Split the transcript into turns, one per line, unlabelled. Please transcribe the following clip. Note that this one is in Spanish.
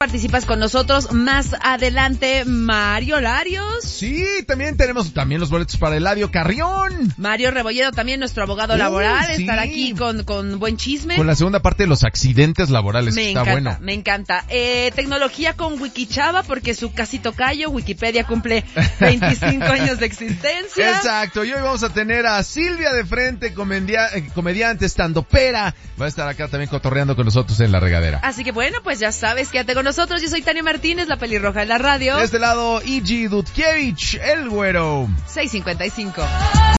participas con nosotros más adelante. Mario Larios.
Sí, también tenemos los boletos para Eladio Carrión.
Mario Rebolledo, también nuestro abogado laboral, sí. Estará aquí con buen chisme.
Con la segunda parte de los accidentes laborales, está bueno.
Me encanta. Tecnología con Wikichava, porque su casi tocayo, Wikipedia, cumple 25 años de existencia.
Exacto, y hoy vamos a tener a Silvia de Frente, comediante, estandopera. Va a estar acá también cotorreando con nosotros en La Regadera.
Así que bueno, pues ya sabes, quédate con nosotros. Yo soy Tania Martínez, la pelirroja de la radio.
De este lado, Igi Dudkiewicz, el güero.
6:55.